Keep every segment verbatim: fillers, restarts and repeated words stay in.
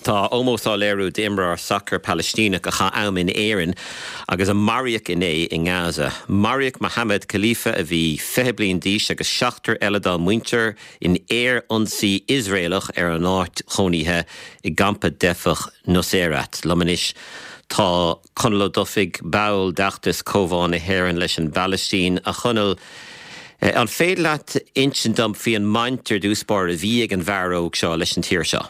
Tá ómósá léirú d'imreoir soccer Palestínach a cha am in Éireann agus a Mariach in é in Gaza. Mariach Mohammed Khalifa a bhí fiche bliain d'aois agus seachtar eile dá muintir in éir ionsaí Israelach ar an áit chónithe i gampa defach Nuseirat. Lomanis tá chunla dofig bail deachtas cóbháin na hÉireann leis an Palestín a chunal uh, an féad leat intin dom fi an maintir dúspár a bhí ag an bharróg seo leis an tír seo.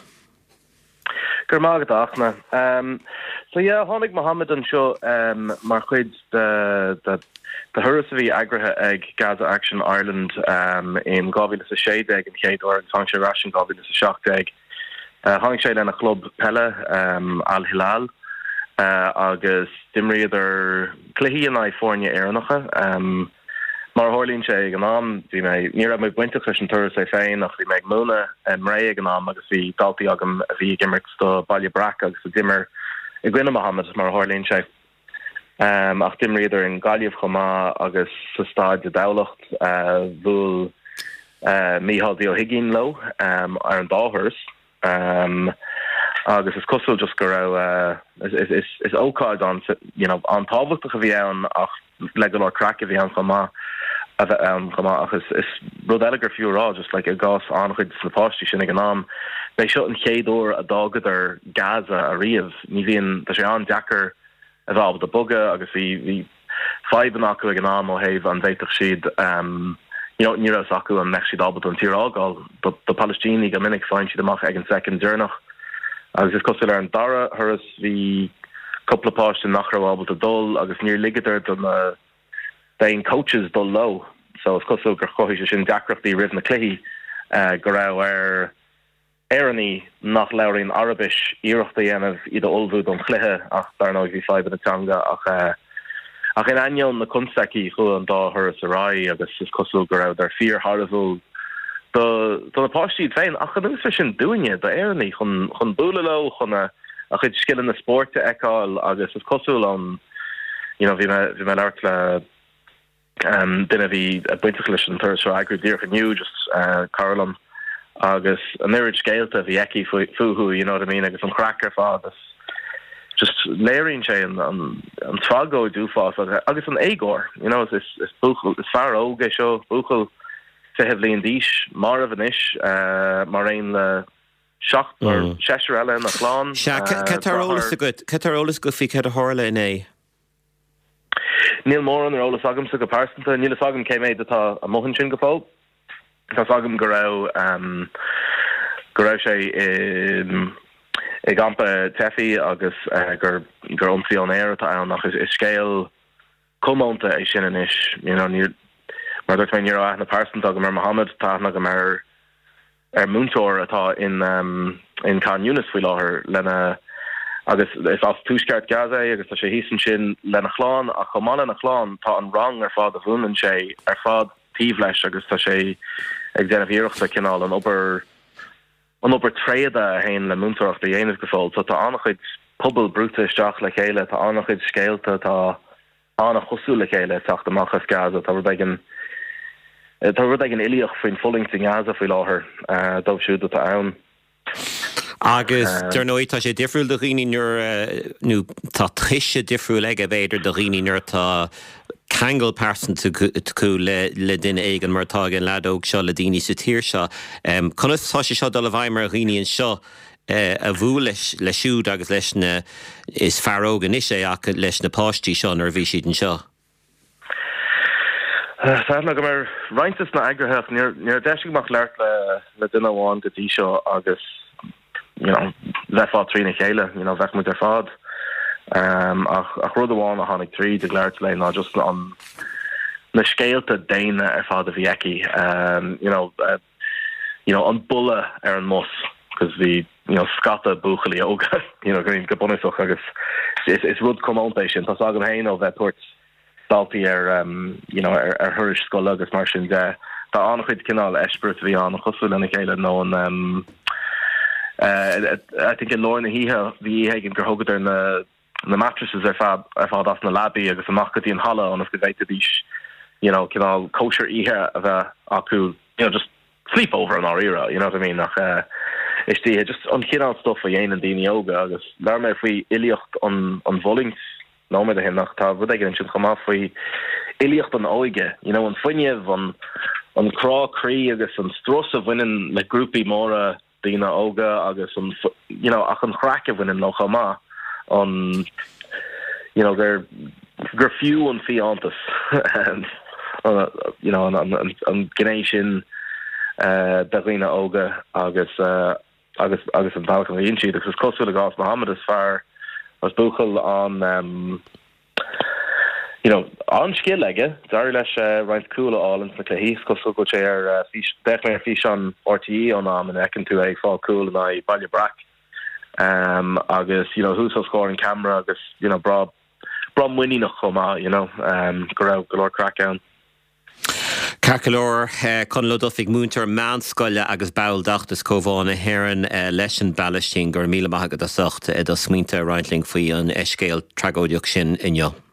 Gur mágad achna. Um, so yeah, Honig Mohammed an seo um, mar chuid de, de, de thuras a bhí agrathe ag Gaza Action Ireland um, in gábhílas a séideag an chéadúir an tháinig sé rasin gábhílas a seachtaig. Uh, Tháinig sé lena club Pella um, Al-Hilal uh, agus dimriad ar cluichí an fórne éireannacha. Um, Mar hórlín sé ag an am, bhí mé ní raibh mé buinte chus an turas é féin ach bhí mé ag múna mré ag an am agus bhí daltaí agam a bhí gimmert do baile brac agus a dimmer i gcuine Mohammed mar hórlín sé. Um, ach dimmer idir in Gaillimh chomá agus sa stáid de dálacht uh, bhúil uh, Mícheál Dí O'Higgins lo um, ar an dáthras. Um, agus is cosúil just go raibh uh, is, is, is ócáid an, you know, an tábhachtach a bhí ann ach le go leir crack a bhí an chomá. Um, agus is rud eilegar fiú rá just like a gás anchuid na páistí sin ag an am. Bei seo an chéadúir a dágad ar Gaza a riamh, ní bhíon tá sé an deachar a bháb a buga agus bhí bhí faiban acu ag an am ó héh an bhéiteach siad um, you know, ní rás acu an meach siad ábal an tírágáil, but do Palestíní go minic fáin siad amach ag an second dúrnach. Agus is cosúil ar an dara thuras bhí couple of páiste nach raibh ábal a dul agus níor ligadidir don uh, Dain coaches dul low, so it's cosúil gur choithí sin deacrachtaí rih na cluichí uh, go raibh ar éireannaí nach leiríonn Arabis iireachta dhéanamh iad olbhú don chluiche ach darná bhí fáib an atanga ach uh, ach in aineann na cunsaí chu an dá thuras a rá agus is cosúil go raibh ar fíor Harville do do na páistí féin ach an ús sin dúine do éireannaí chun chun búla lo chun a a chuid skillan na spórte eáil agus is cosúil an you know bhí me bhí me leart le Um, dinna bhí a buintach leis an thuras agri dír aniu just uh, Carolum agus an irid scéalta bhí eici fuhu, you know what I mean, agus an cracker fád agus just léiríonn sé an an, an tragó dúfás agus an éigóir, you know, is is buchel is fear óga seo buchel fithe bliain díis mar a bhanis uh, mar aon le seacht or seisir eile na chláán. Cetarolalas a go cetarolalas go fi cead a hála in é. Níl mór an rólas agam sa go pásanta, nílas agam cé méid atá a mohan sin go fáil. Tás agam go raibh um, go raibh sé i gampa tefií agus uh, gur gur ionsaí an éir atá ann nach is, is scéal cománta é sin inis, you know, níl mar dúirt mé níor á na pásanta agam ar Mohammed tá agam ar ar múntóir atá in um, in Can Yunis faoi láthair lena agus is as túsceart Gaza agus tá sé hísan sin lena chláán a chomána na chláán tá an rang ar fád a bhúnan sé ar fád tíomh leis agus tá sé ag déanamh iireachta cinál an obair an obair tréada a hain le múntóireacht a dhéanamh go fáil, so tá annachchuid pobl brúta isteach le chéile, tá annachchuid scéalta tá annach chosú le chéile teach amachchas Gaza, tá rud ag an tá rud ag an ilíoch faoin fulling in Gaza faoi láthair uh, dóibh siúd atá ann. Agus der nooit tá sé difriúil do rií nu tá triise difriúil ag a bhéidir do rií nuir tá Kangol person tú le le duine éigen mar tá an ledóg seo le daoine sa tír seo. Conas tá sé seo do le bhaimar a riíonn seo a bhú leis le siúd agus leis na is fearógan is é ach leis na páistí seo ar bhí siad an seo. Tá go mar reintas na agrathe níor deisiach leart le le duine bháin go dtí seo agus you know, bheith fád trí na chéile, you know, bheith mu ar fád. Um, ach, ach rud amháin a tháinig trí de gglair le ná just an na scéalta déine ar fád a bhí eici. Um, you know, uh, you know, an bulla ar an mus, cos bhí, you know, scata buchaí óga, you know, goín go bunasoch agus is, is rud cománta sin, tá agam héin ó bheith tuairt daltaí ar, um, you know, ar, ar thuris scoil agus mar sin de. Tá annachchuid cinál eisprit bhí an chosú lena chéile nó an um, Uh, I think in Lorna hiha vi hegin gur hogad er na na mattresses er fab er fad as na labby agus am machgad in hala on of the veit dis you know can all kosher ihe of a aku you know just sleep over an our era, you know what I mean nach uh, is die just an chinál stuff a dhéanaan daoine óga agus lear mé faoi iliocht an an bhfuilings nó me a hen nach tá bud an sin chumá faoi iliocht an óige, you know, an fuineh an an crá crí agus an stros a bhainean le grúpi móra daoine óga agus an you know ach an chrack a bhainean nó chumá an you know gur gur fiú an fiantas and uh, you know an an an gnééis sin uh daghine óga agus uh agus agus an balcon inchi agus cosú gas Mohammed as far as buchel on um you know on skill ige dar leis uh, right cool all in the his cosú go chair uh, fish definitely fish on R T E on am and ekin to a fall cool and I balja brack um agus you know who's so scoring camera agus you know bra brom winning noch choma you know um go go crack down Carcalor chun ludofig múntar meánscoile agus baildaachtas cóhána héan leis an Ballastín gur míle maigad a socht a smínta reintling faoi an eiscéal tragóideach sin inneo.